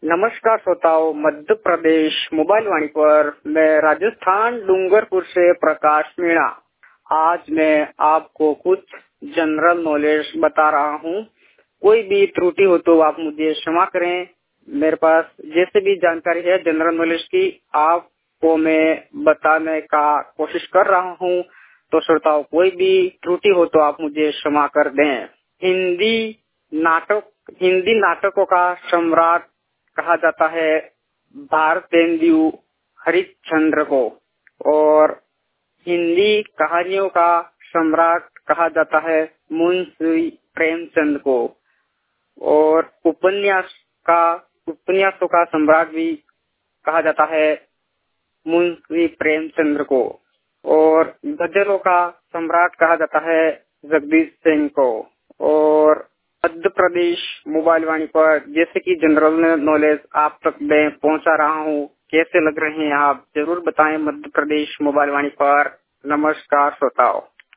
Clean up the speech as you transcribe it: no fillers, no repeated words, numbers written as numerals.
नमस्कार श्रोताओं, मध्य प्रदेश मोबाइल वाणी पर मैं राजस्थान डूंगरपुर से प्रकाश मीणा। आज मैं आपको कुछ जनरल नॉलेज बता रहा हूँ। कोई भी त्रुटि हो तो आप मुझे क्षमा करें। मेरे पास जैसे भी जानकारी है जनरल नॉलेज की, आपको मैं बताने का कोशिश कर रहा हूँ। तो श्रोताओं, कोई भी त्रुटि हो तो आप मुझे क्षमा कर दें। हिंदी नाटकों का सम्राट कहा जाता है भारतेंदु हरिश्चंद्र को, और हिंदी कहानियों का सम्राट कहा जाता है मुंशी प्रेमचंद को, और उपन्यासों का सम्राट भी कहा जाता है मुंशी प्रेमचंद्र को, और गजलों का सम्राट कहा जाता है जगदीश सिंह को। और मध्य प्रदेश मोबाइल वाणी पर जैसे कि जनरल नॉलेज आप तक मैं पहुंचा रहा हूं, कैसे लग रहे हैं आप जरूर बताएं। मध्य प्रदेश मोबाइल वाणी पर नमस्कार श्रोताओं।